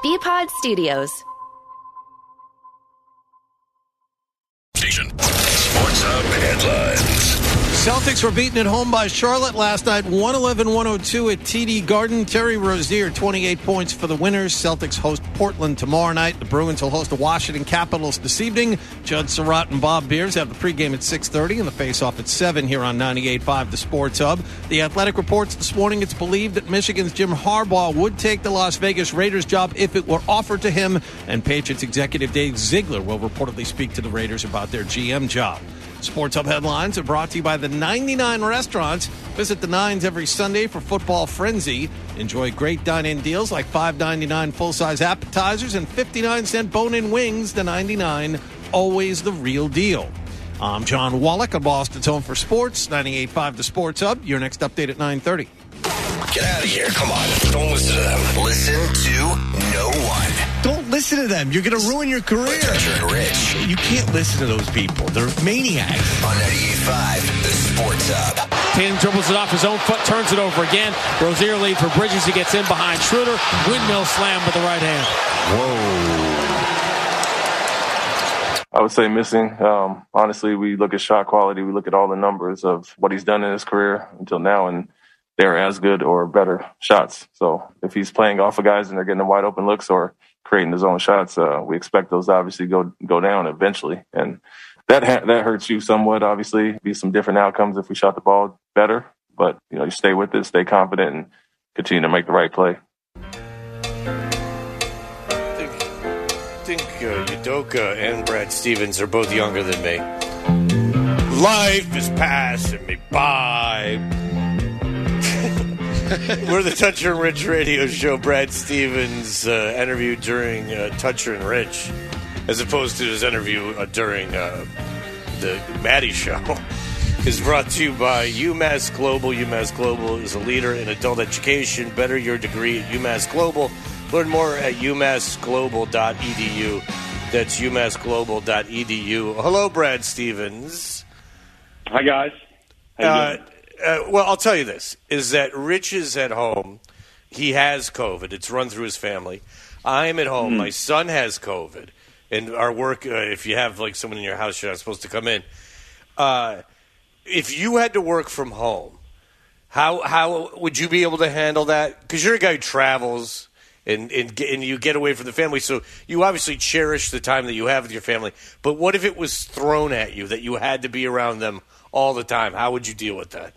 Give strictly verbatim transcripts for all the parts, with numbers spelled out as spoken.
B-Pod Studios. Station. Sports Hub headlines. Celtics were beaten at home by Charlotte last night, one eleven one oh two at T D Garden. Terry Rozier, twenty-eight points for the winners. Celtics host Portland tomorrow night. The Bruins will host the Washington Capitals this evening. Judd Surratt and Bob Beers have the pregame at six thirty and the face-off at seven here on ninety-eight point five, the Sports Hub. The Athletic reports this morning it's believed that Michigan's Jim Harbaugh would take the Las Vegas Raiders job if it were offered to him, and Patriots executive Dave Ziegler will reportedly speak to the Raiders about their G M job. Sports Hub headlines are brought to you by the ninety-nine Restaurants. Visit the Nines every Sunday for Football Frenzy. Enjoy great dine-in deals like five ninety-nine full-size appetizers and fifty-nine cent bone-in wings. The ninety-nine, always the real deal. I'm John Wallach of Boston's Home for Sports, ninety-eight point five The Sports Hub. Your next update at nine thirty. Get out of here. Come on. Don't listen to them. Listen to no one. Don't listen to them. You're going to ruin your career. Toucher and Rich. You can't listen to those people. They're maniacs. On ninety-eight point five, the Sports Hub. Tatum dribbles it off his own foot, turns it over again. Rozier lead for Bridges. He gets in behind Schroeder. Windmill slam with the right hand. Whoa. I would say missing. Um, honestly, we look at shot quality. We look at all the numbers of what he's done in his career until now, and they're as good or better shots. So if he's playing off of guys and they're getting them wide open looks or creating his own shots, uh, we expect those to obviously go go down eventually. And that ha- that hurts you somewhat, obviously. Be some different outcomes if we shot the ball better. But, you know, you stay with it, stay confident, and continue to make the right play. I think, I think uh, Udoka and Brad Stevens are both younger than me. Life is passing me by. We're the Toucher and Rich radio show. Brad Stevens uh, interviewed during uh, Toucher and Rich, as opposed to his interview uh, during uh, the Maddie show, is brought to you by UMass Global. UMass Global is a leader in adult education. Better your degree at UMass Global. Learn more at u mass global dot e d u. That's u mass global dot e d u. Hello, Brad Stevens. Hi, guys. How you Uh, doing? Uh, well, I'll tell you this, is that Rich is at home. He has COVID. It's run through his family. I'm at home. Mm. My son has COVID. And our work, uh, if you have like someone in your house, you're not supposed to come in. Uh, if you had to work from home, how how would you be able to handle that? Because you're a guy who travels and, and, and you get away from the family. So you obviously cherish the time that you have with your family. But what if it was thrown at you that you had to be around them all the time? How would you deal with that?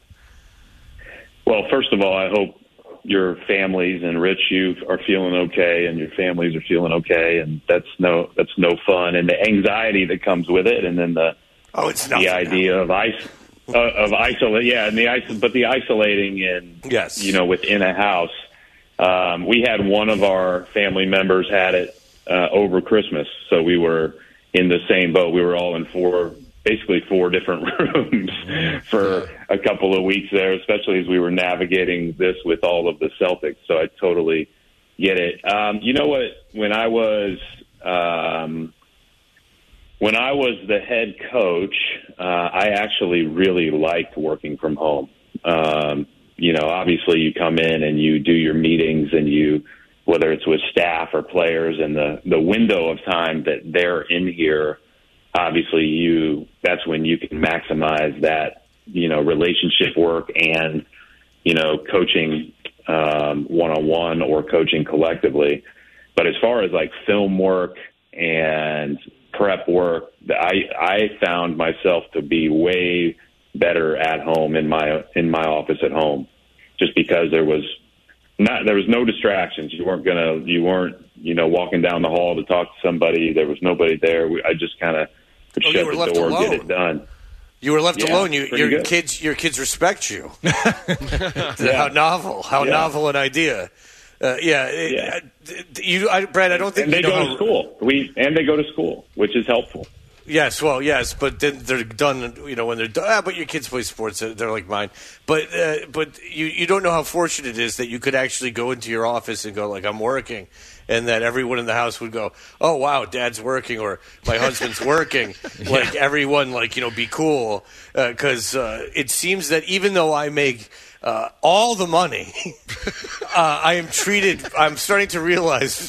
Well, first of all, I hope your families and Rich, you are feeling okay, and your families are feeling okay, and that's no that's no fun, and the anxiety that comes with it, and then the oh, it's the idea of ice uh, of isolate, yeah, and the ice, but the isolating and yes, you know, within a house. Um, we had one of our family members had it uh, over Christmas, so we were in the same boat. We were all in four. basically four different rooms for a couple of weeks there, especially as we were navigating this with all of the Celtics. So I totally get it. Um, you know what? When I was um, when I was the head coach, uh, I actually really liked working from home. Um, you know, obviously you come in and you do your meetings and you, whether it's with staff or players, and the, the window of time that they're in here, obviously, you that's when you can maximize that, you know, relationship work and, you know, coaching um, one-on-one or coaching collectively. But as far as, like, film work and prep work, I, I found myself to be way better at home in my in my office at home, just because there was not there was no distractions. You weren't gonna you weren't you know walking down the hall to talk to somebody. There was nobody there. We, I just kind of could oh, shut the door, alone. get it done. You were left yeah, alone. You, your good. kids, your kids respect you. yeah. How novel! How yeah. novel an idea. Uh, yeah, yeah. It, you, I, Brad. I don't think and they you know go how, to school. We and they go to school, which is helpful. Yes, well, yes, but then they're done. You know, when they're done. Ah, but your kids play sports; they're like mine. But uh, but you you don't know how fortunate it is that you could actually go into your office and go like, I'm working, and that everyone in the house would go, oh wow, Dad's working, or my husband's working. yeah. Like everyone, like you know, be cool, because uh, uh, it seems that even though I make uh, all the money, uh, I am treated. I'm starting to realize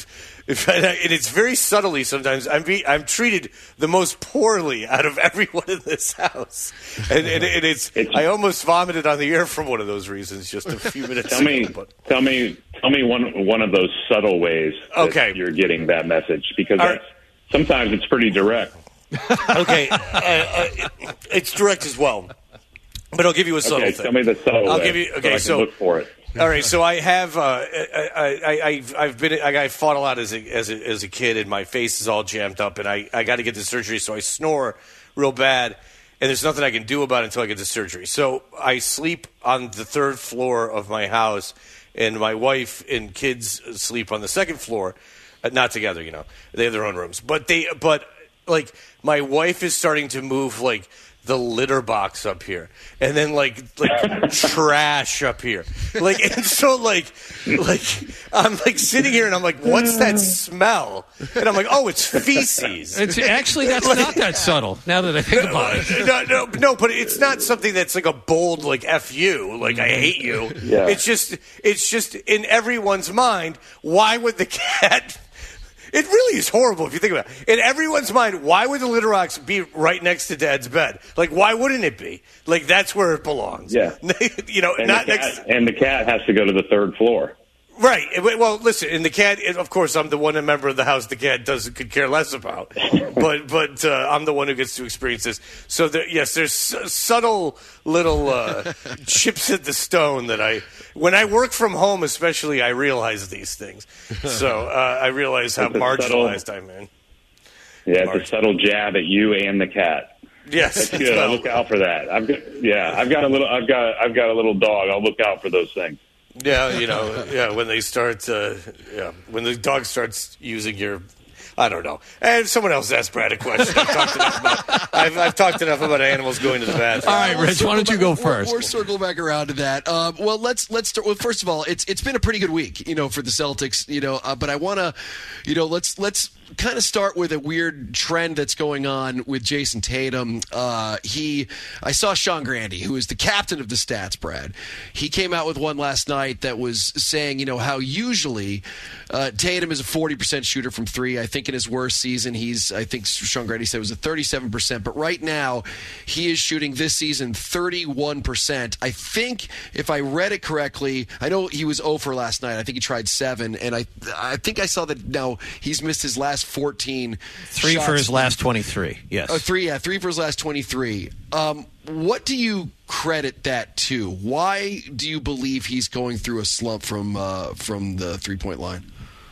If I, and it's very subtly sometimes. I'm be, I'm treated the most poorly out of everyone in this house, and, and, and it's, it's. I almost vomited on the air from one of those reasons just a few minutes tell ago. Me, but. Tell me, tell me one one of those subtle ways that okay. you're getting that message, because that's, right. sometimes it's pretty direct. Okay, uh, uh, it, it's direct as well, but I'll give you a subtle okay, thing. Tell me the subtle I'll way. give you. Okay, so, I can look for it. All right, so I have uh, I, I, I've, I've been I, I fought a lot as a, as a as a kid, and my face is all jammed up, and I, I got to get the surgery, so I snore real bad, and there's nothing I can do about it until I get the surgery. So I sleep on the third floor of my house, and my wife and kids sleep on the second floor, uh, not together, you know, they have their own rooms, but they but like my wife is starting to move like the litter box up here, and then like like trash up here, like and so like like I'm like sitting here and I'm like, what's that smell? And I'm like, oh, it's feces. It's actually that's like, not that subtle. Now that I think about it, no, no, no, but it's not something that's like a bold like F you, like I hate you. Yeah. It's just it's just in everyone's mind. Why would the cat? It really is horrible if you think about it. In everyone's mind, why would the litter box be right next to Dad's bed? Like, why wouldn't it be? Like, that's where it belongs. Yeah. you know, and not the cat, next. And the cat has to go to the third floor. Right. Well, listen, and the cat, of course, I'm the one member of the house the cat doesn't could care less about. but but uh, I'm the one who gets to experience this. So, there, yes, there's s- subtle little uh, chips at the stone that I, when I work from home especially, I realize these things. So uh, I realize how marginalized I'm in. Yeah, it's Margin. a subtle jab at you and the cat. Yes, that's good. I'll look out for that. I've got, yeah, I've got a little, I've got, I've got a little dog. I'll look out for those things. Yeah, you know, yeah, when they start, uh, yeah, when the dog starts using your, I don't know. And someone else asked Brad a question. I've talked enough about, I've, I've talked enough about animals going to the bathroom. All right, Rich, why don't you go first? We're, we're circle back around to that. Uh, well, let's let's start. Well, first of all, it's it's been a pretty good week, you know, for the Celtics, you know. Uh, but I want to, you know, let's let's kind of start with a weird trend that's going on with Jason Tatum. Uh, he, I saw Sean Grande, who is the captain of the Stats, Brad. He came out with one last night that was saying, you know, how usually uh, Tatum is a forty percent shooter from three. I think in his worst season, he's, I think Sean Grande said it was a thirty-seven percent. But right now, he is shooting this season thirty-one percent. I think, if I read it correctly, I know he was zero for last night. I think he tried seven. And I, I think I saw that now he's missed his last fourteen Three shots. for his last twenty-three, yes. Oh, three, yeah, three for his last twenty-three. Um, what do you credit that to? Why do you believe he's going through a slump from uh, from the three-point line?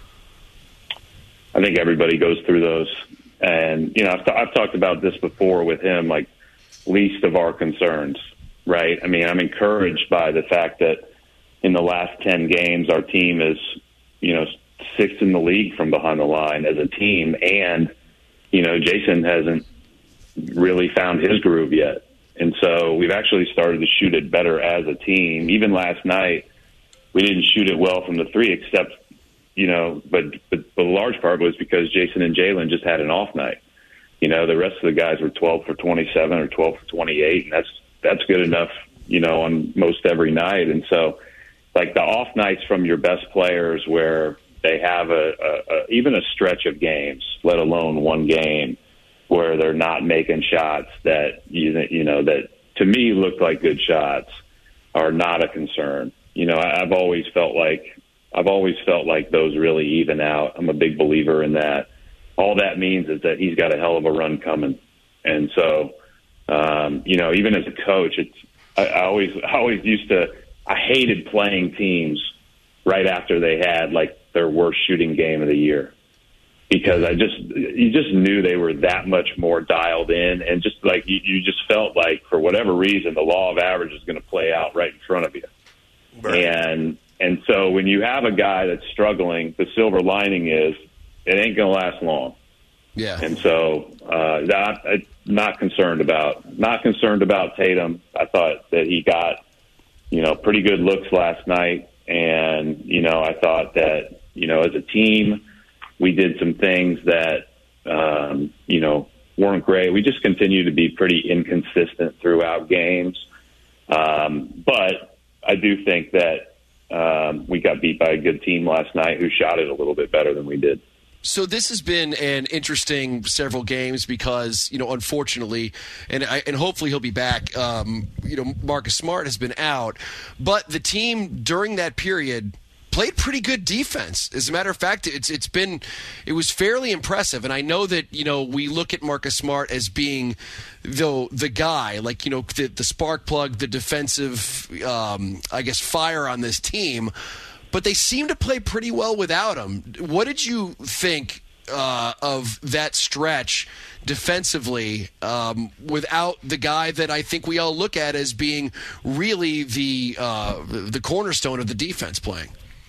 I think everybody goes through those. And, you know, I've, t- I've talked about this before with him, like, least of our concerns, right? I mean, I'm encouraged by the fact that in the last ten games, our team is, you know, sixth in the league from behind the line as a team. And, you know, Jason hasn't really found his groove yet. And so we've actually started to shoot it better as a team. Even last night, we didn't shoot it well from the three, except, you know, but, but the large part was because Jason and Jalen just had an off night. You know, the rest of the guys were twelve for twenty-seven or twelve for twenty-eight, and that's that's good enough, you know, on most every night. And so, like, the off nights from your best players where they have a, a, a even a stretch of games, let alone one game, where they're not making shots that, you, you know, that to me looked like good shots, are not a concern. You know, I, I've always felt like I've always felt like those really even out. I'm a big believer in that. All that means is that he's got a hell of a run coming. And so, um, you know, even as a coach, it's I, I always I always used to I hated playing teams right after they had like their worst shooting game of the year, because I just you just knew they were that much more dialed in, and just like you, you just felt like for whatever reason the law of average is going to play out right in front of you. Right. And and so when you have a guy that's struggling, the silver lining is it ain't going to last long. Yeah. And so uh, that I'm not concerned about not concerned about Tatum. I thought that he got, you know, pretty good looks last night, and you know I thought that, you know, as a team we did some things that um, you know weren't great. We just continue to be pretty inconsistent throughout games, um, but I do think that um, we got beat by a good team last night who shot it a little bit better than we did. So this has been an interesting several games because, you know, unfortunately, and I, and hopefully he'll be back, um, you know, Marcus Smart has been out. But the team during that period played pretty good defense. As a matter of fact, it's it's been it was fairly impressive. And I know that, you know, we look at Marcus Smart as being the the guy, like, you know, the, the spark plug, the defensive, um, I guess, fire on this team. But they seem to play pretty well without him. What did you think uh, of that stretch defensively um, without the guy that I think we all look at as being really the uh, the cornerstone of the defense playing?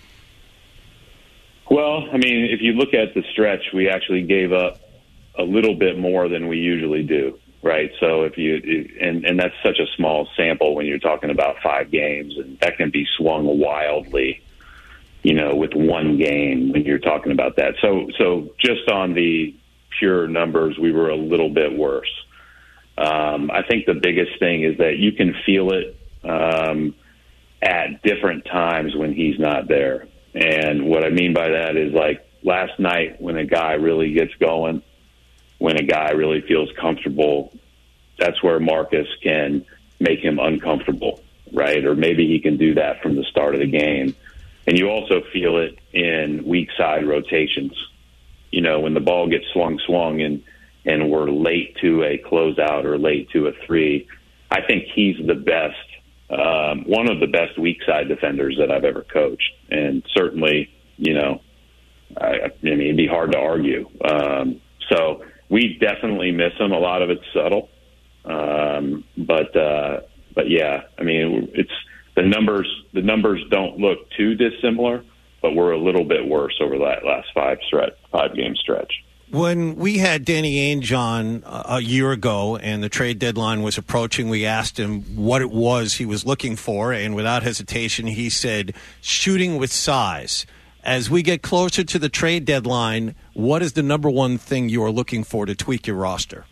Well, I mean, if you look at the stretch, we actually gave up a little bit more than we usually do, right? So if you and and that's such a small sample when you're talking about five games, and that can be swung wildly, you know, with one game when you're talking about that. So, so just on the pure numbers, we were a little bit worse. Um, I think the biggest thing is that you can feel it um, at different times when he's not there. And what I mean by that is, like, last night when a guy really gets going, when a guy really feels comfortable, that's where Marcus can make him uncomfortable, right? Or maybe he can do that from the start of the game. And you also feel it in weak side rotations. You know, when the ball gets swung, swung, and, and we're late to a closeout or late to a three, I think he's the best, um, one of the best weak side defenders that I've ever coached. And certainly, you know, I, I mean, it'd be hard to argue. Um, so we definitely miss him. A lot of it's subtle. Um, but, uh, but yeah, I mean, it's, The numbers the numbers don't look too dissimilar, but we're a little bit worse over that last five stretch, five game stretch. When we had Danny Ainge on a year ago and the trade deadline was approaching, we asked him what it was he was looking for, and without hesitation, he said shooting with size. As we get closer to the trade deadline, what is the number one thing you are looking for to tweak your roster?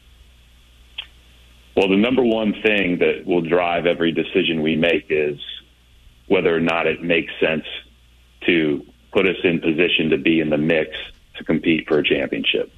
Well, the number one thing that will drive every decision we make is whether or not it makes sense to put us in position to be in the mix to compete for a championship.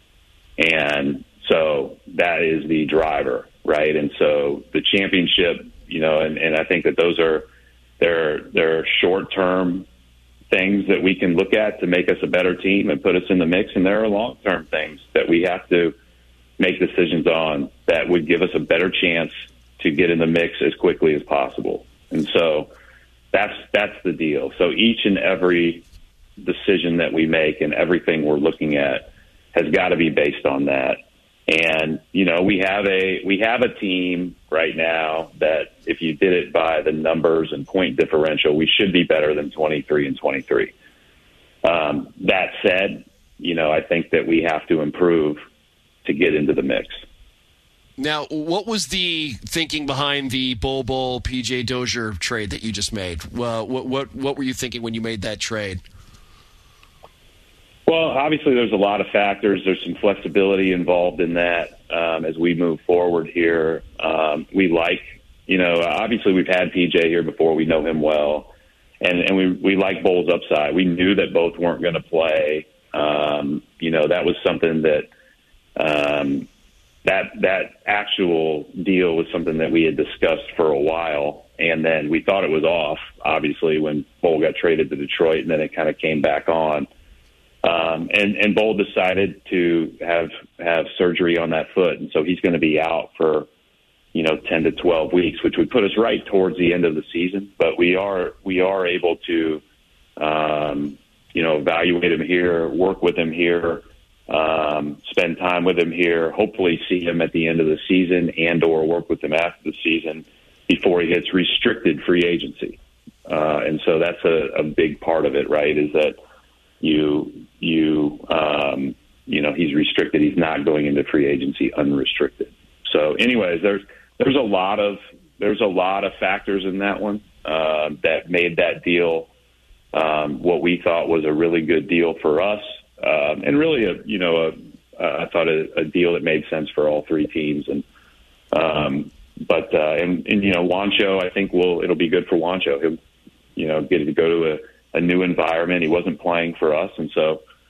And so that is the driver, right? And so the championship, you know, and, and I think that those are, they're, they're short-term things that we can look at to make us a better team and put us in the mix. And there are long-term things that we have to make decisions on that would give us a better chance to get in the mix as quickly as possible. And so that's that's the deal. So each and every decision that we make and everything we're looking at has got to be based on that. And, you know, we have a we have a team right now that if you did it by the numbers and point differential, we should be better than twenty-three and twenty-three. Um, that said, you know, I think that we have to improve to get into the mix. Now, what was the thinking behind the Bol Bol P J Dozier trade that you just made? Well, what what what were you thinking when you made that trade? Well, obviously, there's a lot of factors. There's some flexibility involved in that um, as we move forward here. Um, we like, you know, obviously we've had P J here before. We know him well, and and we we like Bol's upside. We knew that both weren't going to play. Um, you know, that was something that. Um, that that actual deal was something that we had discussed for a while, and then we thought it was off, obviously, when Bol got traded to Detroit, and then it kind of came back on. Um, and, and Bol decided to have have surgery on that foot, and so he's going to be out for, you know, ten to twelve weeks, which would put us right towards the end of the season. But we are we are able to, um, you know, evaluate him here, work with him here, Um, spend time with him here, hopefully see him at the end of the season and or work with him after the season before he hits restricted free agency. Uh, and so that's a, a big part of it, right, is that you, you, um, you know, he's restricted. He's not going into free agency unrestricted. So anyways, there's, there's a lot of, there's a lot of factors in that one uh, that made that deal um, what we thought was a really good deal for us. Um, and really, a, you know, a, uh, I thought a, a deal that made sense for all three teams. And, um, but, uh, and, and, you know, Juancho, I think will, it'll be good for Juancho. He'll, you know, get to go to a, a new environment. He wasn't playing for us. And so,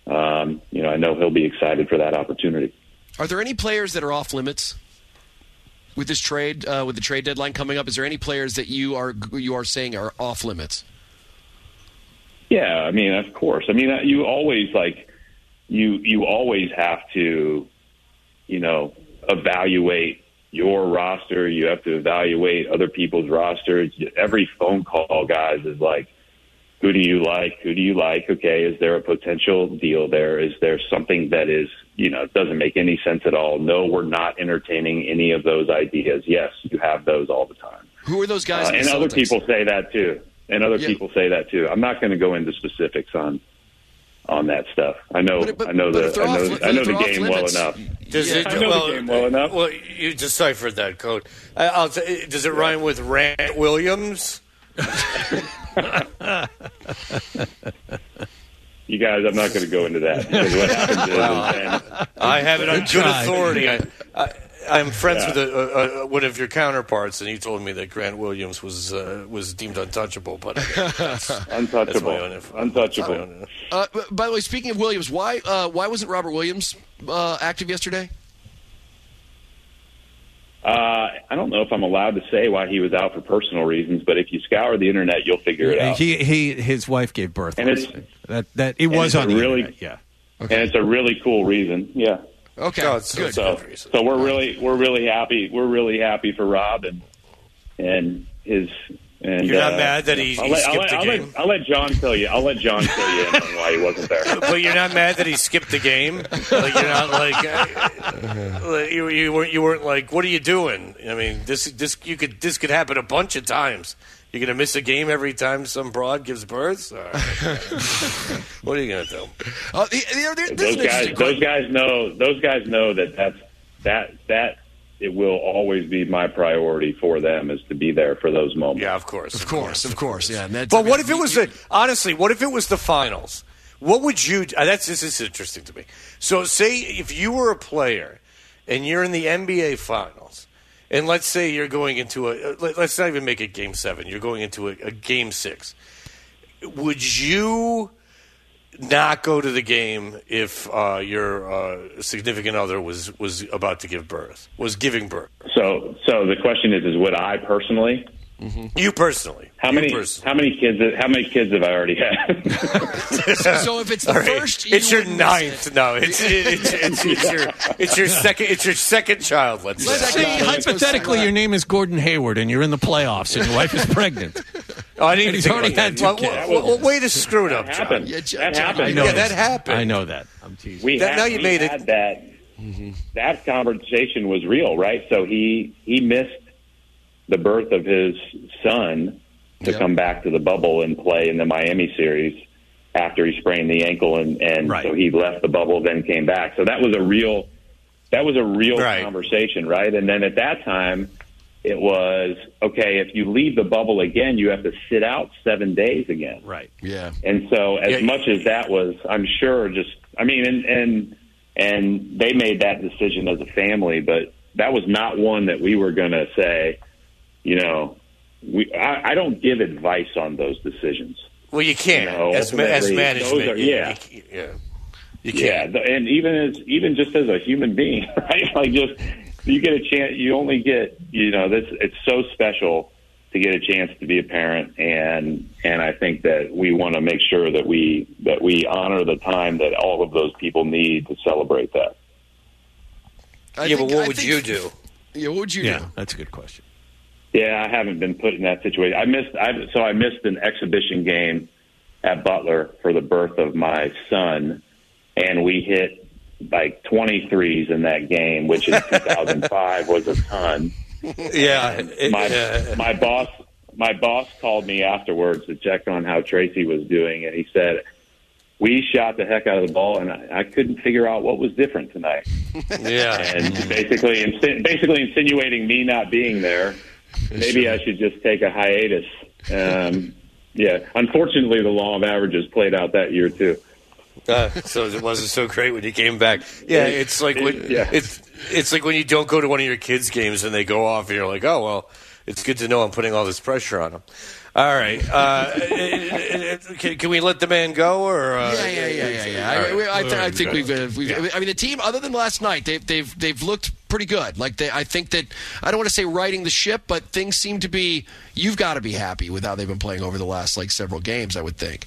um, you know, I know he'll be excited for that opportunity. Are there any players that are off limits with this trade, uh, with the trade deadline coming up? Is there any players that you are you are saying are off limits? Yeah, I mean, of course. I mean, you always like you you always have to, you know, evaluate your roster. You have to evaluate other people's rosters. Every phone call, guys, is like, who do you like? Who do you like? Okay, is there a potential deal there? Is there something that is, you know, doesn't make any sense at all? No, we're not entertaining any of those ideas. Yes, you have those all the time. Who are those guys? Uh, and other people say that too. And other yeah. people say that too. I'm not going to go into specifics on on that stuff. I know, but, but, I know the, I know, off, I know the game well enough. Does yeah, it, I know well, the game well enough. Well, you deciphered that code. I, I'll t- does it rhyme with Rant Williams? You guys, I'm not going to go into that. Because what happens is, well, I have it on good authority. I, I, I'm friends yeah. with a, a, a, one of your counterparts, and he told me that Grant Williams was uh, was deemed untouchable. But that's, untouchable, that's untouchable. Uh, uh, by the way, speaking of Williams, why uh, why wasn't Robert Williams uh, active yesterday? Uh, I don't know if I'm allowed to say why he was out for personal reasons, but if you scour the internet, you'll figure it out. He, he, his wife gave birth. And it's, that that it was on the really, internet. Yeah, okay. And it's a really cool reason. Yeah. Okay. Oh, it's good. So, so we're really we're really happy. We're really happy for Rob and and his. And, You're not uh, mad that he, he I'll let, skipped I'll let, the I'll game? Let, I'll let John tell you. I'll let John tell you why he wasn't there. But you're not mad that he skipped the game? Like you're not like, uh, like you, you weren't you weren't like, what are you doing? I mean, this this you could this could happen a bunch of times. You're gonna miss a game every time some broad gives birth. Right. What are you gonna do? Uh, there, there, those guys, those guys know. Those guys know that that's that that. It will always be my priority for them is to be there for those moments. Yeah, of course. Of, of course, course, of course, yeah. But I mean, what if it was you, the, honestly, what if it was the finals? What would you, uh, that's, this is interesting to me. So say if you were a player and you're in the N B A finals, and let's say you're going into a, let's not even make it game seven, you're going into a, a game six. Would you not go to the game if uh, your uh, significant other was, was about to give birth, was giving birth? So, so the question is: is would I personally? Mm-hmm. You personally? How you many? Personally. How many kids? How many kids have I already had? So if it's the right. first, you it's your ninth. It. No, it's it's, it's, it's your it's your second. It's your second child. Let's, let's say. say hypothetically your name is Gordon Hayward and you're in the playoffs and your wife is pregnant. Oh, I didn't and even he's think already about had that. two well, kids. well, well, way to screw it that up, John. happened. Yeah, John, that John, happened. I know yeah, that. that happened. I know that. I'm teasing. We that, had, now you we made had it. That mm-hmm. that conversation was real, right? So he he missed the birth of his son to yep. come back to the bubble and play in the Miami series after he sprained the ankle, and, and right. so he left the bubble, then came back. So that was a real that was a real right. conversation, right? And then at that time, it was, okay, if you leave the bubble again, you have to sit out seven days again. Right. Yeah. And so as yeah, much as that was, I'm sure just, I mean, and, and, and they made that decision as a family, but that was not one that we were going to say, you know, we, I, I don't give advice on those decisions. Well, you can't, you know, as, as management. Are, yeah. You, yeah. You can't. Yeah. And even as, even just as a human being, right? Like just, you get a chance, you only get, you know, this, it's so special to get a chance to be a parent. And, and I think that we want to make sure that we, that we honor the time that all of those people need to celebrate that. I yeah, think, but what I would think, you do? Yeah, what would you yeah, do? That's a good question. Yeah, I haven't been put in that situation. I missed, I, so I missed an exhibition game at Butler for the birth of my son, and we hit like twenty-threes in that game, which in two thousand five was a ton. Yeah, it, my uh, my boss my boss called me afterwards to check on how Tracy was doing, and he said, we shot the heck out of the ball, and I, I couldn't figure out what was different tonight. Yeah, and basically, insi- basically insinuating me not being there. Maybe sure. I should just take a hiatus. Um, yeah, unfortunately, the law of averages played out that year too. Uh, so it wasn't so great when you came back. Yeah, it's like when yeah. it's it's like when you don't go to one of your kids' games and they go off, and you're like, oh well, it's good to know I'm putting all this pressure on them. All right. Uh, can, can we let the man go? Or uh, yeah, yeah, yeah, yeah. yeah. I, right. I, I, I think we've, uh, we've. Yeah. I mean, the team, other than last night, they've they've they've looked pretty good. Like they, I think that I don't want to say riding the ship, but things seem to be. You've got to be happy with how they've been playing over the last like several games. I would think.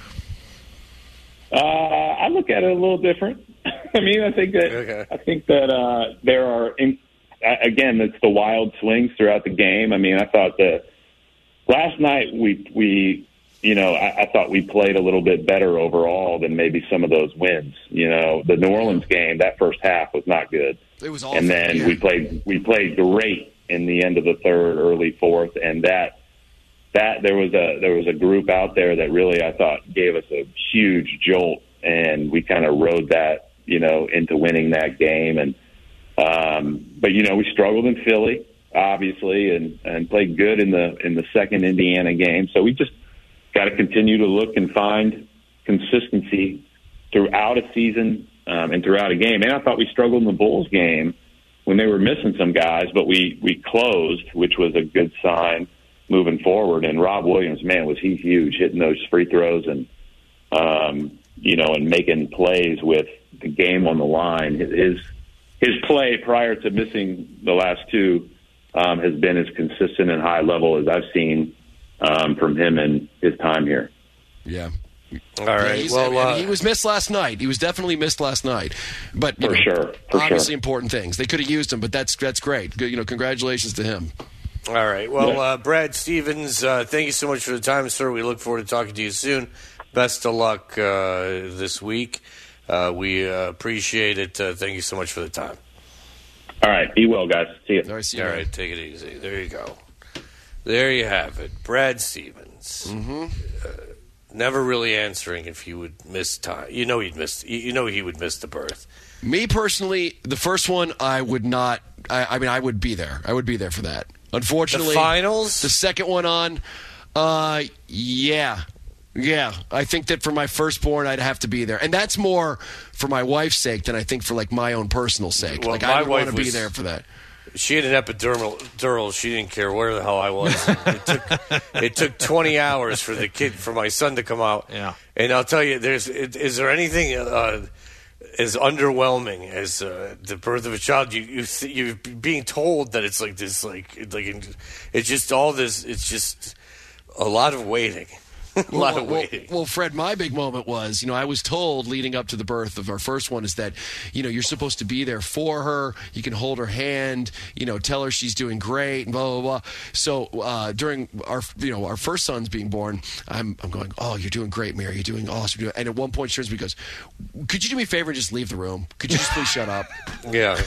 Uh, I look at it a little different. I mean, I think that okay. I think that uh, there are in, again, it's the wild swings throughout the game. I mean, I thought that last night we we you know I, I thought we played a little bit better overall than maybe some of those wins. You know, the New Orleans game, that first half was not good. It was awful. And then yeah. we played we played great in the end of the third, early fourth, and that. That there was a there was a group out there that really I thought gave us a huge jolt, and we kind of rode that you know into winning that game. And um, but you know we struggled in Philly, obviously, and, and played good in the in the second Indiana game. So we just got to continue to look and find consistency throughout a season um, and throughout a game. And I thought we struggled in the Bulls game when they were missing some guys, but we we closed, which was a good sign moving forward. And Rob Williams, man, was he huge, hitting those free throws and, um, you know, and making plays with the game on the line. His his play prior to missing the last two um, has been as consistent and high level as I've seen um, from him in his time here. Yeah. All right. Yeah, well, I mean, uh, he was missed last night. He was definitely missed last night. But for know, sure, for obviously sure. important things. They could have used him, but that's that's great. Good, you know, congratulations to him. All right. Well, uh, Brad Stevens, uh, thank you so much for the time, sir. We look forward to talking to you soon. Best of luck uh, this week. Uh, we uh, appreciate it. Uh, thank you so much for the time. All right. Be well, guys. See you. All right, see you All right, take it easy. There you go. There you have it. Brad Stevens. Mm-hmm. Uh, never really answering if he would miss time. You know he'd miss. You know he would miss the birth. Me personally, the first one, I would not. I, I mean, I would be there. I would be there for that. Unfortunately, the finals. The second one on. Uh, yeah, yeah. I think that for my firstborn, I'd have to be there, and that's more for my wife's sake than I think for like my own personal sake. Well, like my I would wife want to be was- there for that. She had an epidural. Dural. She didn't care where the hell I was. It took, it took twenty hours for the kid, for my son to come out. Yeah. And I'll tell you, there's is there anything uh, as underwhelming as uh, the birth of a child? You you th- you're being told that it's like this, like like it's just all this. It's just a lot of waiting. a Well, lot well, of waiting. Well, well, Fred, my big moment was, you know, I was told leading up to the birth of our first one is that, you know, you're supposed to be there for her. You can hold her hand, you know, tell her she's doing great, and blah, blah, blah. So uh, during our, you know, our first son's being born, I'm, I'm going, oh, you're doing great, Mary. You're doing awesome. And at one point, she turns to me and goes, could you do me a favor and just leave the room? Could you just please shut up? Yeah.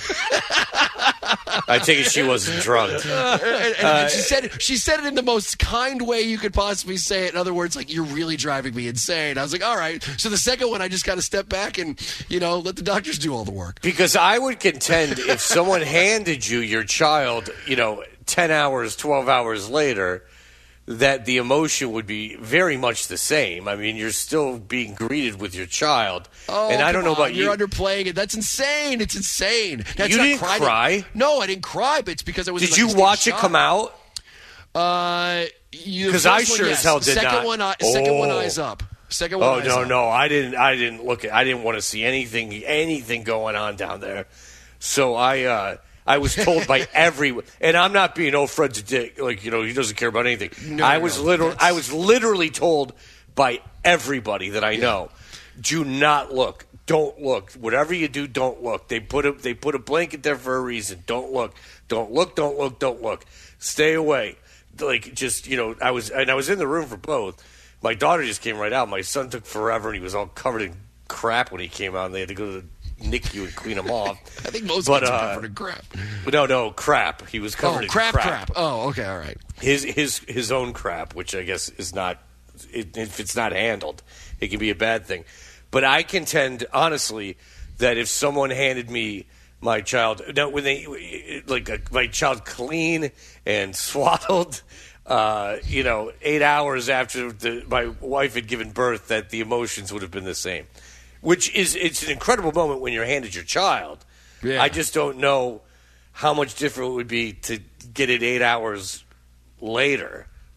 I take it she wasn't drunk. Uh, and, and, and she said she said it in the most kind way you could possibly say it. In other words, like, you're really driving me insane. I was like, all right. So the second one, I just got to step back and, you know, let the doctors do all the work. Because I would contend if someone handed you your child, you know, ten hours, twelve hours later, that the emotion would be very much the same. I mean, you're still being greeted with your child. Oh, and I don't know on. about You're you. underplaying it. That's insane. It's insane. That's You not didn't crying. cry? No, I didn't cry, but it's because I was Did in, like, you a state of watch it shock. come out? Uh, Because I sure as hell did second not. One, eye- second one, Oh. eyes up. Second one, Oh eyes no, up. no, I didn't. I didn't look at. I didn't want to see anything, anything going on down there. So I, uh, I was told by everyone, and I'm not being oh Fred's a dick, like, you know, he doesn't care about anything. No, I no, was no, literally, that's- I was literally told by everybody that I know, do not look, don't look, whatever you do, don't look. They put a, they put a blanket there for a reason. Don't look, don't look, don't look, don't look. Stay away. Like, just, you know, I was, and I was in the room for both. My daughter just came right out. My son took forever, and he was all covered in crap when he came out, and they had to go to the N I C U and clean him off. I think most But, kids are uh, covered in crap. No, no, crap. He was covered Oh, in crap, crap. crap. Oh, okay, all right. His his his own crap, which I guess is not, it, if it's not handled, it can be a bad thing. But I contend, honestly, that if someone handed me my child, no, when they like uh, my child clean and swaddled, uh, you know, eight hours after the, my wife had given birth, that the emotions would have been the same. Which is, it's an incredible moment when you're handed your child. Yeah. I just don't know how much different it would be to get it eight hours later.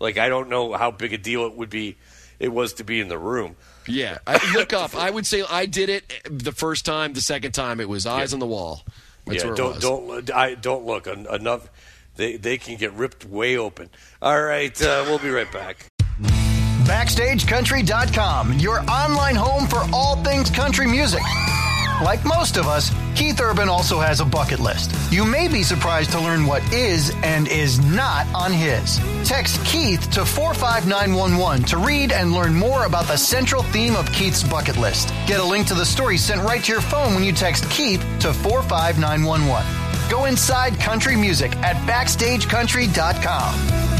Like, I don't know how big a deal it would be. It was to be in the room. Yeah, I, look up. I would say I did it the first time. The second time, it was eyes Yeah. on the wall. That's yeah, where it don't was. don't I don't look en- enough. They they can get ripped way open. All right, uh, we'll be right back. Backstage Country dot com, your online home for all things country music. Like most of us, Keith Urban also has a bucket list. You may be surprised to learn what is and is not on his. Text Keith to four five nine one one to read and learn more about the central theme of Keith's bucket list. Get a link to the story sent right to your phone when you text Keith to four five nine one one. Go inside country music at backstage country dot com.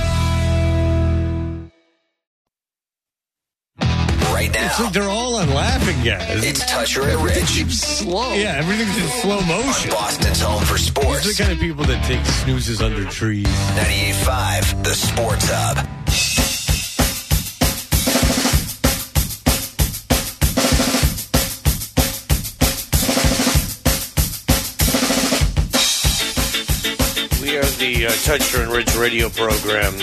Right now, It's like they're all on laughing gas. it's Toucher and Rich Slow. Yeah, everything's in slow on motion. Boston's home for These sports. are the kind of people that take snoozes under trees. ninety-eight point five, The Sports Hub. We are the uh, Toucher and Rich radio program.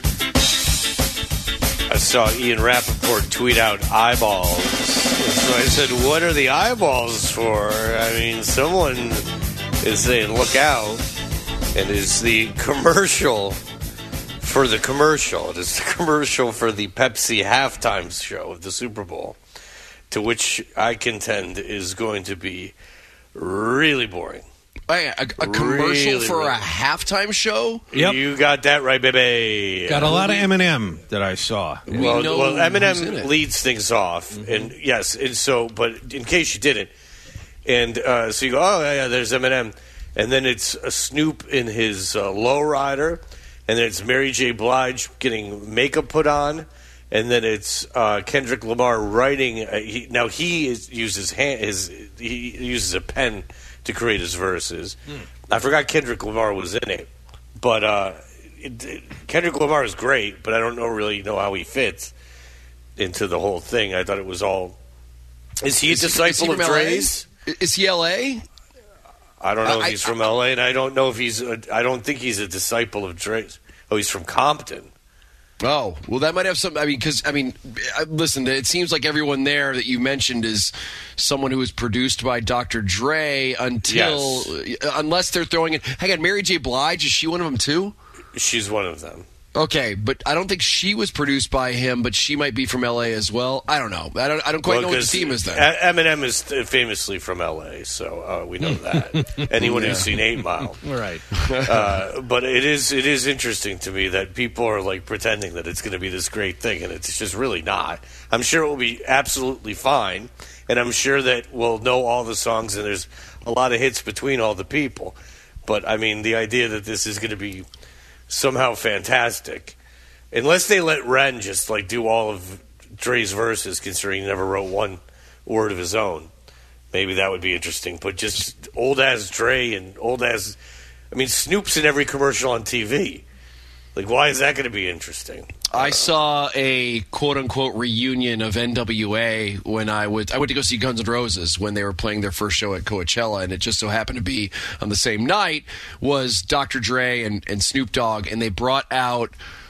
I saw Ian Rappaport tweet out eyeballs. So I said, what are the eyeballs for? I mean, someone is saying, look out. And it's the commercial for the commercial. It is the commercial for the Pepsi halftime show of the Super Bowl, to which I contend is going to be really boring. Oh, yeah, a, a commercial Really, for really. a halftime show? Yep. You got that right, baby. Got a lot of Eminem that I saw. We well, know well, who's in Eminem it. leads things off, and yes, and so, but in case you didn't, and uh, so you go, oh yeah, yeah, there's Eminem, and then it's a Snoop in his uh, lowrider, and then it's Mary J. Blige getting makeup put on, and then it's uh, Kendrick Lamar writing. Uh, he, now he is, uses hand, his he uses a pen to create his verses. I forgot Kendrick Lamar was in it, but uh, it, it, Kendrick Lamar is great, but I don't know really know how he fits into the whole thing. I thought it was all. Is he a Is he- is disciple he of from L A? Dre's? Is he L A? I don't know if I- he's from L A, and I don't know if he's. A, I don't think he's a disciple of Dre's. Oh, he's from Compton. Oh, well, that might have some. I mean, because, I mean, I- listen, it seems like everyone there that you mentioned is someone who was produced by Doctor Dre until. Unless they're throwing in. Hang on, Mary J. Blige, is she one of them too? She's one of them. Okay, but I don't think she was produced by him, but she might be from L A as well. I don't know. I don't, I don't quite Well, know what the 'cause team is then. E- Eminem is famously from L A, so uh, we know that. Anyone who's seen Eight Mile, Right. uh, but it is it is interesting to me that people are like pretending that it's going to be this great thing, and it's just really not. I'm sure it will be absolutely fine, and I'm sure that we'll know all the songs, and there's a lot of hits between all the people. But I mean, the idea that this is going to be somehow fantastic, unless they let Ren just like do all of Dre's verses, considering he never wrote one word of his own. Maybe that would be interesting. But just old ass Dre and old ass, I mean, Snoop's in every commercial on T V. Like, why is that going to be interesting? I saw a quote unquote reunion of N W A when I would I went to go see Guns N' Roses when they were playing their first show at Coachella, and it just so happened to be on the same night was Doctor Dre and, and Snoop Dogg, and they brought out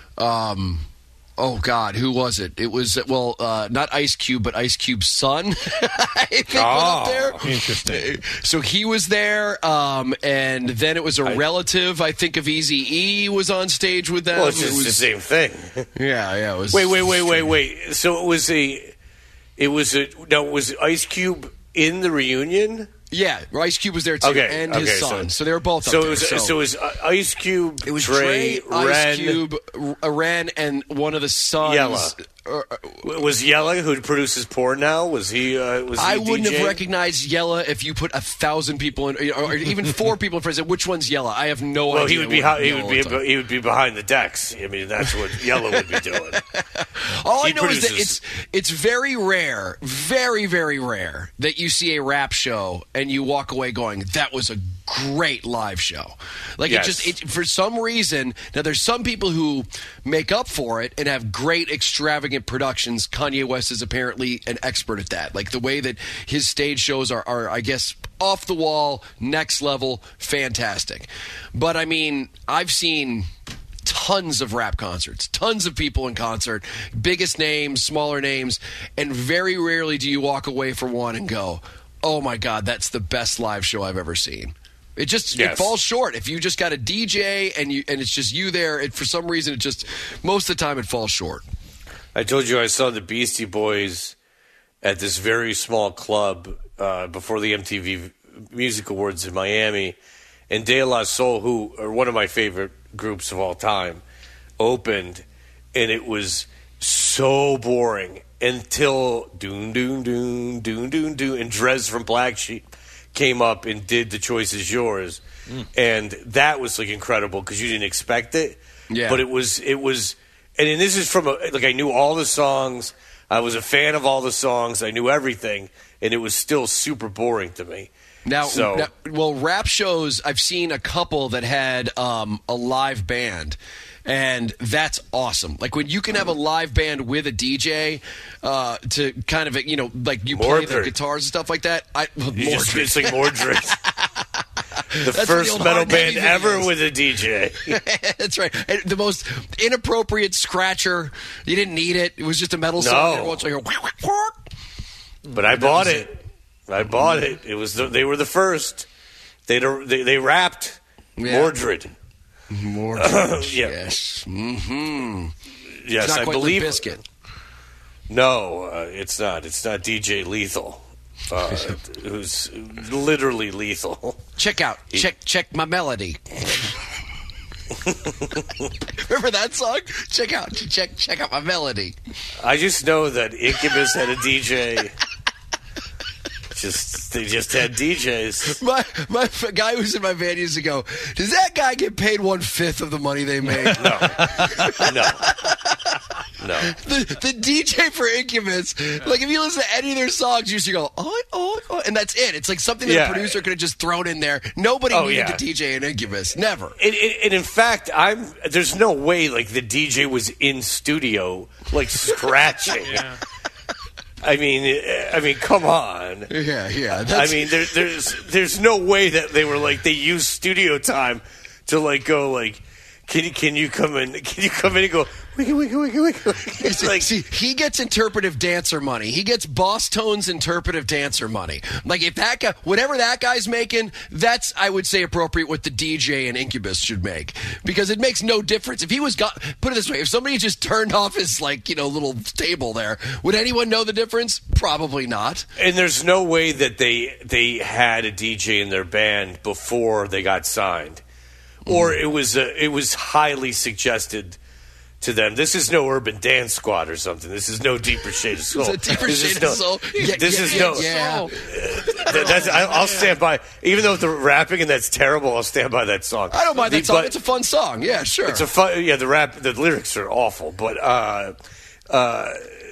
um oh God, who was it? It was well, uh, not Ice Cube, but Ice Cube's son. I think went up there. Interesting. So he was there, um, and then it was a relative, I think, of Eazy-E was on stage with them. Well, it's It just was- the same thing. Yeah, yeah. It was. Wait, wait, wait, wait, wait. So it was a, it was a, no, was Ice Cube in the reunion? Yeah, Ice Cube was there too, Okay, and his okay, son. so- So, they were both. So up it was, there, so, it was uh, Ice Cube, It was Dre, Dre, Ice Ren, Cube, R- Ren, and one of the sons. Yella. Uh, Was Yella, who produces porn now, was he? Uh, was he I wouldn't DJing? have recognized Yella if you put a thousand people in, or even four people in front of it. Which one's Yella? I have no Well, idea. he would be what hi- he Yella would be looks like. he would be behind the decks. I mean, that's what Yella would be doing. All He I know is that produces- it's it's very rare, very very rare that you see a rap show and you walk away going, "That was a great live show." Like Yes. it just it, for some reason. Now there's some people who make up for it and have great extravagant productions. Kanye West is apparently an expert at that. Like the way that his stage shows are, are I guess, off the wall, next level, fantastic. But I mean, I've seen tons of rap concerts, tons of people in concert, biggest names, smaller names, and very rarely do you walk away from one and go, oh my God, that's the best live show I've ever seen. It just Yes. it falls short. If you just got a D J and you and it's just you there, it, for some reason, it just, most of the time it falls short. I told you I saw the Beastie Boys at this very small club uh, before the M T V Music Awards in Miami, and De La Soul, who are one of my favorite groups of all time, opened, and it was so boring until doon doon doon doon doon doon, and Drez from Black Sheep came up and did The Choice Is Yours, mm. and that was like incredible because you didn't expect it, yeah. But it was it was, and, and this is from a, like I knew all the songs, I was a fan of all the songs, I knew everything, and it was still super boring to me. Now, so, now, well, rap shows, I've seen a couple that had um, a live band, and that's awesome. Like when you can have a live band with a D J uh, to kind of, you know, like you Mordred. play the guitars and stuff like that. I, you just, it's like Mordred. The That's first the metal Hard band Heavy ever videos. with a D J. That's right. And the most inappropriate scratcher. You didn't need it. It was just a metal No. song. Every once in a while, But I bought it. I bought it. It was the, they were the first. They they, they rapped Yeah. Mordred. Mordred. Yeah. Yes. Mm-hmm. Yes, It's not I quite believe. Limp Bizkit. No, uh, it's not. It's not D J Lethal. Uh, who's literally lethal. Check out. Check check my melody. Remember that song? Check out. Check check out my melody. I just know that Incubus had a D J. Just they just had D Js. My my f- guy who's in my van years ago. Does that guy get paid one fifth of the money they make? No, no, no. The, the D J for Incubus, like if you listen to any of their songs, you just go, oh, oh, oh, and that's it. It's like something that Yeah. the producer could have just thrown in there. Nobody Oh, needed yeah. to D J in Incubus. Never. And, and, and in fact, I'm there's no way like the D J was in studio like scratching. Yeah. I mean, I mean, come on. Yeah, yeah. I That's, mean, there, there's there's no way that they were like they used studio time to like go like, can you can you come in? Can you come in and go wiki wiki wiki wiki? It's like see, he gets interpretive dancer money. He gets Boss Tone's interpretive dancer money. Like if that guy, whatever that guy's making, that's I would say appropriate what the D J and Incubus should make because it makes no difference. If he was got, put it this way, if somebody just turned off his like you know little table there, would anyone know the difference? Probably not. and there's no way that they they had a D J in their band before they got signed, or it was a, it was highly suggested to them. This is no Urban Dance Squad or something. This is no Deeper Shade of Soul. It's a Deeper This Shade is of no- Soul. Yeah, This yeah, is yeah, no. yeah. That- that's, I, I'll stand by, even though the rapping and that's terrible. I'll stand by that song. I don't mind that The- song. but It's a fun song. Yeah, sure. It's a fun. Yeah, the rap, the lyrics are awful, but uh, uh,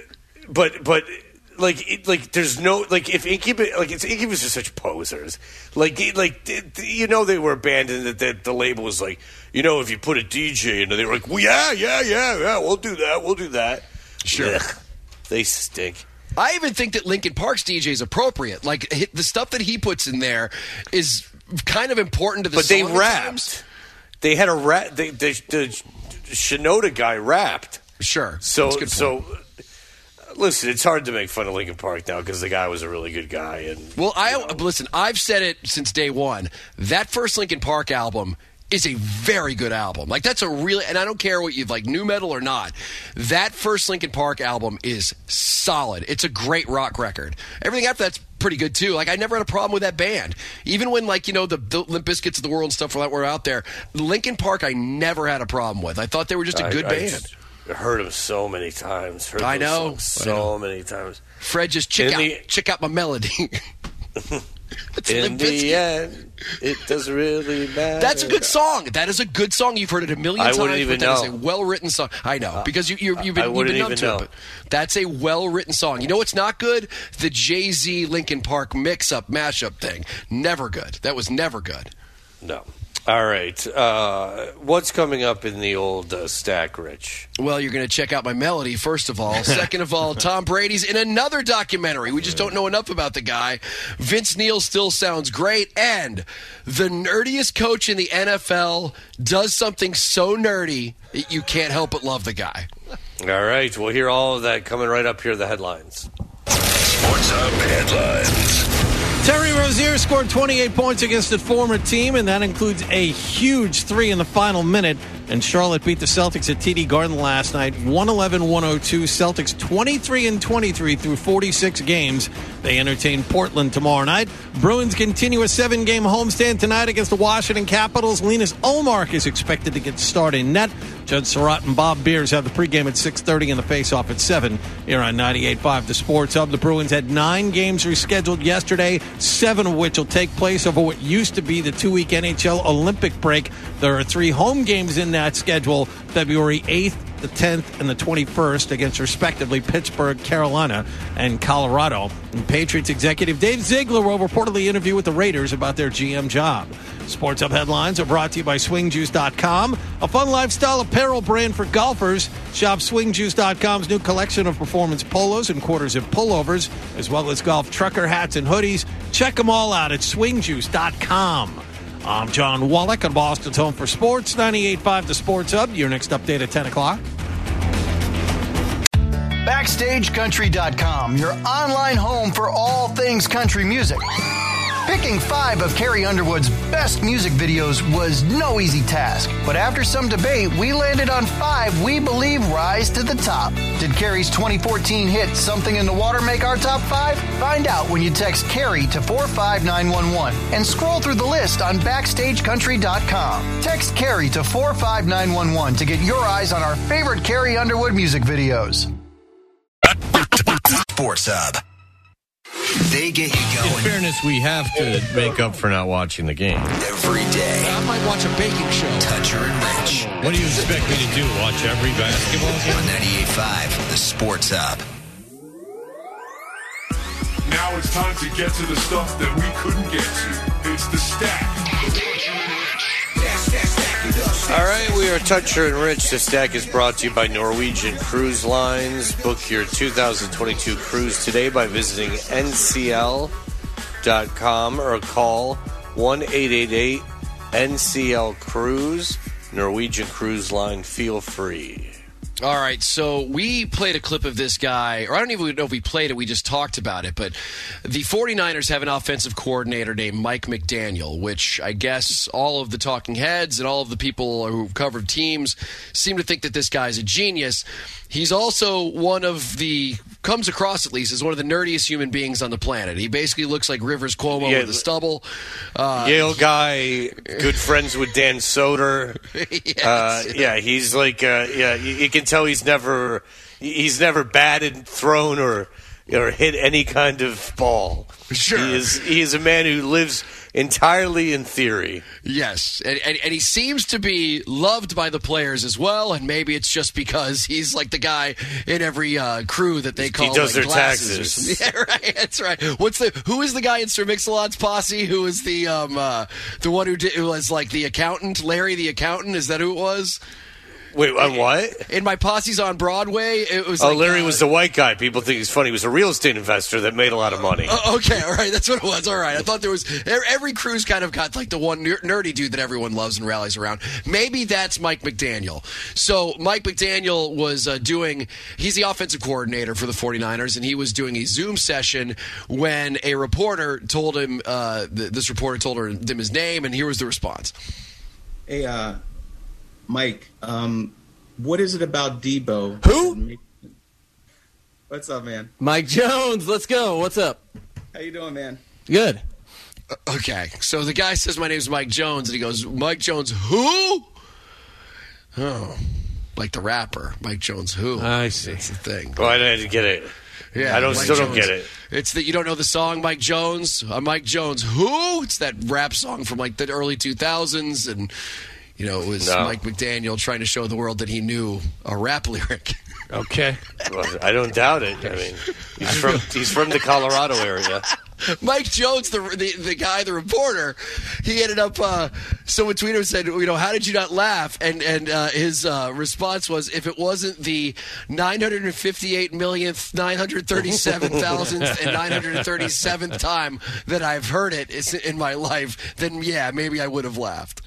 but but. Like, it, like, there's no like if Incubus, like, it's Incubus are such posers. Like, it- like, th- th- you know, they were abandoned. That the, the label was like, you know, if you put a D J in, they were like, well, yeah, yeah, yeah, yeah, we'll do that, we'll do that. Sure. Ugh, they stink. I even think that Linkin Park's D J is appropriate. Like hi- the stuff that he puts in there is kind of important to the But song. they at rapped. times. They had a rap. They, the the Shinoda guy rapped. Sure. So That's a good point. so. Listen, it's hard to make fun of Linkin Park now because the guy was a really good guy. And Well, I listen. I've said it since day one. That first Linkin Park album is a very good album. Like that's a really, and I don't care what you like, new metal or not. That first Linkin Park album is solid. It's a great rock record. Everything after that's pretty good too. Like I never had a problem with that band, even when like you know the, the Limp Bizkits of the world and stuff like that were out there. Linkin Park, I never had a problem with. I thought they were just a I- good I band. just heard him so many times. Heard I those know. songs so many times. Fred, just check In out the- check out my melody. It's In Limp the Bizkit. end, it doesn't really matter. That's a good song. That is a good song. You've heard it a million I times. wouldn't even but that is know. a well-written song. I know because you, you're, you've I been, you've wouldn't been numb even to know. it. But that's a well-written song. You know what's not good? The Jay-Z Linkin Park mix-up mashup thing. Never good. That was never good. No. All right. Uh, what's coming up in the old uh, stack, Rich? Well, you're going to check out my melody, first of all. Second of all, Tom Brady's in another documentary. We just don't know enough about the guy. Vince Neil still sounds great. And the nerdiest coach in the N F L does something so nerdy that you can't help but love the guy. All right. We'll hear all of that coming right up here, the headlines. Sports Hub headlines. Terry Rozier scored twenty-eight points against a former team, and that includes a huge three in the final minute. And Charlotte beat the Celtics at T D Garden last night, one eleven one oh two. Celtics twenty-three and twenty-three through forty-six games. They entertain Portland tomorrow night. Bruins continue a seven-game homestand tonight against the Washington Capitals. Linus Ullmark is expected to get the start in net. Judd Surratt and Bob Beers have the pregame at six thirty and the face-off at seven here on ninety-eight point five The Sports Hub. The Bruins had nine games rescheduled yesterday, seven of which will take place over what used to be the two-week N H L Olympic break. There are three home games in that schedule, February eighth, the tenth, and the twenty-first, against respectively Pittsburgh, Carolina, and Colorado. And Patriots executive Dave Ziegler will reportedly interview with the Raiders about their G M job. Sports Hub headlines are brought to you by swing juice dot com, a fun lifestyle apparel brand for golfers. Shop swing juice dot com's new collection of performance polos and quarter-zip pullovers, as well as golf trucker hats and hoodies. Check them all out at swing juice dot com. I'm John Wallach on Boston's Home for Sports, ninety-eight point five The Sports Hub. Your next update at ten o'clock. Backstage Country dot com, your online home for all things country music. Picking five of Carrie Underwood's best music videos was no easy task, but after some debate, we landed on five we believe rise to the top. Did Carrie's twenty fourteen hit Something in the Water make our top five? Find out when you text Carrie to four five nine one one and scroll through the list on Backstage Country dot com. Text Carrie to four five nine one one to get your eyes on our favorite Carrie Underwood music videos. Sports Hub. They get you going. In fairness, we have to make up for not watching the game. Every day. I might watch a baking show. Toucher and Rich. What do you expect me to do? Watch every basketball game? On ninety-eight point five, The Sports Hub. Now it's time to get to the stuff that we couldn't get to. It's the stack. All right, we are Toucher and Rich. The stack is brought to you by Norwegian Cruise Lines. Book your two thousand twenty-two cruise today by visiting N C L dot com or call one eight eight eight N C L Cruise. Norwegian Cruise Line, feel free. All right, so we played a clip of this guy, or I don't even know if we played it, we just talked about it, but the 49ers have an offensive coordinator named Mike McDaniel, which I guess all of the talking heads and all of the people who've covered teams seem to think that this guy's a genius. He's also one of the, comes across at least, as one of the nerdiest human beings on the planet. He basically looks like Rivers Cuomo yeah, with a stubble. Uh, Yale guy, good friends with Dan Soder. yes. uh, yeah, he's like, uh, yeah, you, you can tell he's never, he's never batted, thrown, or or hit any kind of ball. Sure. He is, he is a man who lives entirely in theory. Yes, and, and and he seems to be loved by the players as well, and maybe it's just because he's like the guy in every uh, crew that they call he does like, their glasses or taxes. something. Yeah, right. That's right. What's the who is the guy in Sir Mix-a-Lot's posse? Who is the um uh, the one who, did, who was like the accountant, Larry the accountant? Is that who it was? Wait, on what? In my Posse's on Broadway, it was. Oh, like, Larry uh, was the white guy. People think he's funny. He was a real estate investor that made a lot of money. Oh, okay, all right, that's what it was. All right, I thought there was every crew's kind of got like the one nerdy dude that everyone loves and rallies around. Maybe that's Mike McDaniel. So Mike McDaniel was uh, doing. He's the offensive coordinator for the 49ers, and he was doing a Zoom session when a reporter told him. Uh, th- this reporter told her him his name, and here was the response. Hey, uh, Mike. Um, What is it about Debo? Who? What's up, man? Mike Jones. Let's go. What's up? How you doing, man? Good. Okay, so the guy says my name's Mike Jones, and he goes, Mike Jones who? Oh, like the rapper, Mike Jones who? I see. That's the thing. Well, I didn't get it. Yeah, I don't, Mike still Jones. don't get it. It's that you don't know the song Mike Jones. I'm Mike Jones who? It's that rap song from like the early two thousands, and You know, it was No. Mike McDaniel trying to show the world that he knew a rap lyric. Okay. Well, I don't doubt it. I mean, he's from he's from the Colorado area. Mike Jones, the, the the guy, the reporter, he ended up. Uh, someone tweeted and said, "You know, how did you not laugh?" And and uh, his uh, response was, "If it wasn't the nine hundred fifty-eight millionth, nine hundred thirty-seven thousandth, and nine hundred thirty-seventh time that I've heard it in my life, then yeah, maybe I would have laughed."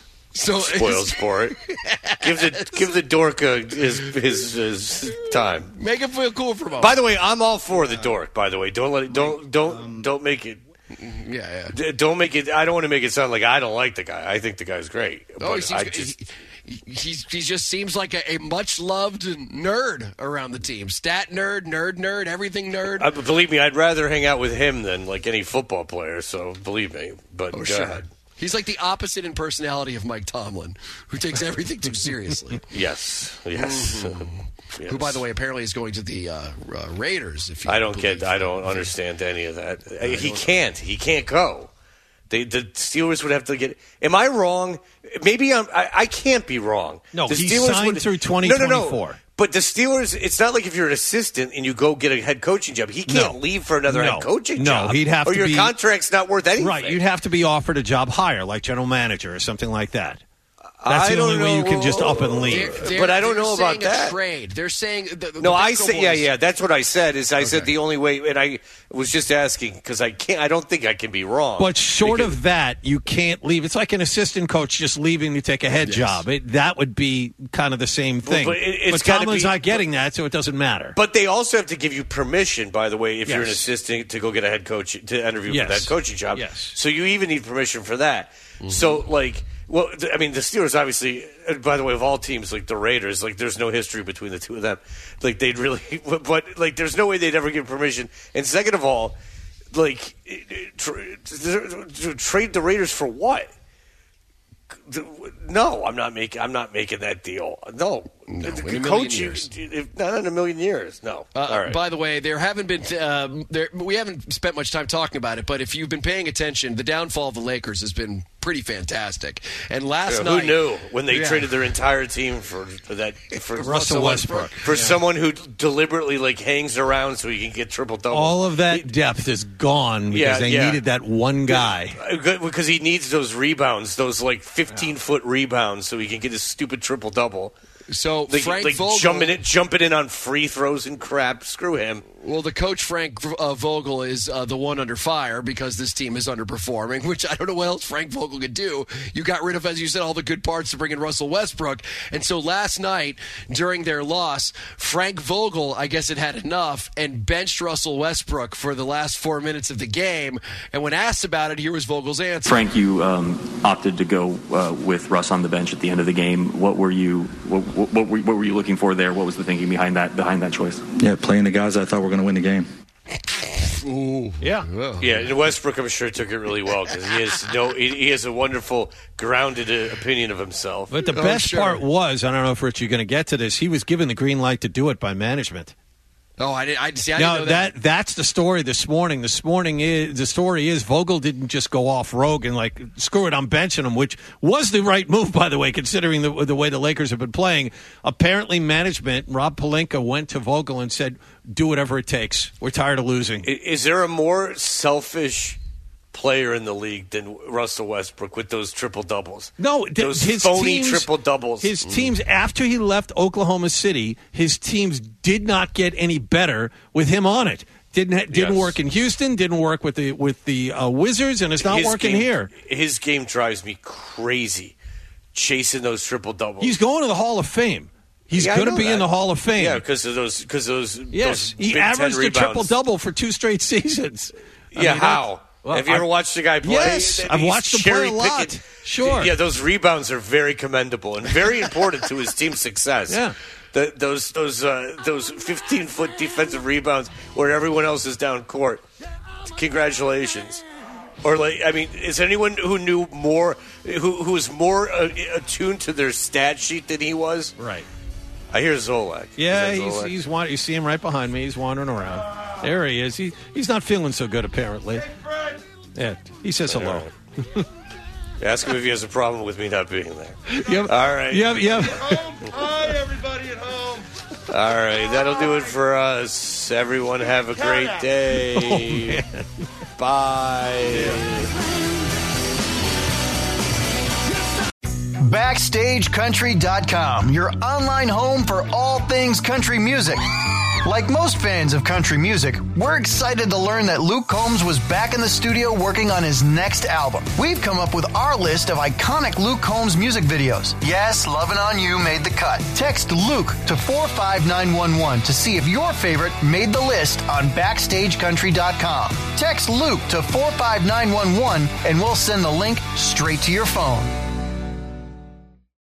So Spoiled sport. Give the give the dork uh, his, his his time. Make him feel cool for a moment. By the way, I'm all for the dork. By the way, don't let it, don't don't don't make it. Yeah, yeah. Don't make it. I don't want to make it sound like I don't like the guy. I think the guy's great. Oh, but he, seems, I just, he, he's, he just seems like a, a much loved nerd around the team. Stat nerd, nerd, nerd, everything nerd. I, believe me, I'd rather hang out with him than like any football player. So believe me. But Oh, go sure. ahead. He's like the opposite in personality of Mike Tomlin, who takes everything too seriously. Yes, yes. Mhm. Yes. Who, by the way, apparently is going to the uh, uh, Raiders. If you I don't believe. get. I don't understand any of that. He can't. He can't go. They, the Steelers would have to get. Am I wrong? Maybe I'm. I, I can't be wrong. No, the he Steelers signed would, through twenty No, no, twenty-four. no. But the Steelers, it's not like if you're an assistant and you go get a head coaching job. He can't No. leave for another No. head coaching No, job. he'd have or to your be- contract's not worth anything. Right, you'd have to be offered a job higher, like general manager or something like that. That's I the only don't way you know. can just up and leave. They're- But I don't they're know about saying a that. Trade. They're saying the, the No, I Bengal said, yeah, boys- yeah. That's what I said. Is I said Okay. the only way, and I was just asking because I can't. I don't think I can be wrong. But short Because- of that, you can't leave. It's like an assistant coach just leaving to take a head Yes. job. It, that would be kind of the same thing. but it- it's but gotta Tomlin's be- not getting that, so it doesn't matter. But they also have to give you permission, by the way, if you're an Yes. assistant to go get a head coach to interview Yes. for that coaching job. Yes. So you even need permission for that. So like, well, th- I mean, the Steelers obviously. uh, By the way, of all teams, like the Raiders, like there's no history between the two of them. Like they'd really, but like there's no way they'd ever give permission. And second of all, like tra- tra- trade the Raiders for what? No, I'm not making. I'm not making that deal. No, No, The in a million coach, years. if not in a million years. No. Uh, All right. By the way, there haven't been uh, there. We haven't spent much time talking about it, but if you've been paying attention, the downfall of the Lakers has been pretty fantastic. And last Yeah, night, who knew when they Yeah. traded their entire team for, for that for Russell Westbrook. for someone who deliberately like hangs around so he can get triple double. All of that depth is gone because Yeah, they yeah. needed that one guy. Because he needs those rebounds, those like fifteen foot rebounds, so he can get his stupid triple double. So like, Frank like Vogel, jumping in, jumping in on free throws and crap. Screw him. Well, the coach Frank uh, Vogel is uh, the one under fire because this team is underperforming. Which I don't know what else Frank Vogel could do. You got rid of, as you said, all the good parts to bring in Russell Westbrook, and so last night during their loss, Frank Vogel, I guess, it had enough and benched Russell Westbrook for the last four minutes of the game. And when asked about it, here was Vogel's answer. Frank, you um, opted to go uh, with Russ on the bench at the end of the game. What were you what, what, were, what were you looking for there? What was the thinking behind that behind that choice? Yeah, playing the guys I thought were going to win the game. Ooh. Yeah. Yeah, and Westbrook, I'm sure, took it really well because he has no, he, he has a wonderful, grounded uh, opinion of himself. But the Oh, best sure. part was, I don't know if Rich, you're going to get to this, he was given the green light to do it by management. Oh, I didn't. I see. I No, didn't know that. that that's the story this morning. This morning is the story is Vogel didn't just go off rogue and like screw it, I'm benching him, which was the right move, by the way, considering the the way the Lakers have been playing. Apparently, management Rob Pelinka went to Vogel and said, "Do whatever it takes. We're tired of losing." I- Is there a more selfish player in the league than Russell Westbrook with those triple doubles? No, th- those his phony teams, triple doubles. His teams, after he left Oklahoma City, his teams did not get any better with him on it. Didn't ha- didn't Yes. work in Houston. Didn't work with the with the uh, Wizards, and it's not His working game- here. His game drives me crazy, chasing those triple doubles. He's going to the Hall of Fame. He's Yeah, I going to know be that. in the Hall of Fame. Yeah, because of those. Because those. Yes, those he Big Ten averaged a rebounds. triple double for two straight seasons. I Yeah, mean, how? well, Have you ever I- watched the guy play? Yes, He's I've watched him play a cherry lot. picking. Sure. Yeah, those rebounds are very commendable and very important to his team's success. Yeah. The, those those uh, those fifteen foot defensive rebounds where everyone else is down court. Congratulations. Or like, I mean, is anyone who knew more, who who was more uh, attuned to their stat sheet than he was? Right. I hear Zolak. Yeah, Is that he's Zolak? he's wa- you see him right behind me. He's wandering around. There he is. He he's not feeling so good apparently. Yeah, he says hello. Ask him if he has a problem with me not being there. Yep. All right. Yep, yep. Hi, everybody at home. All right, that'll do it for us. Everyone have a great day. Oh, Bye. Backstage Country dot com, your online home for all things country music. Like most fans of country music, we're excited to learn that Luke Combs was back in the studio working on his next album. We've come up with our list of iconic Luke Combs music videos. Yes, Lovin' On You made the cut. Text Luke to four five nine one one to see if your favorite made the list on Backstage Country dot com. Text Luke to four five nine one one and we'll send the link straight to your phone.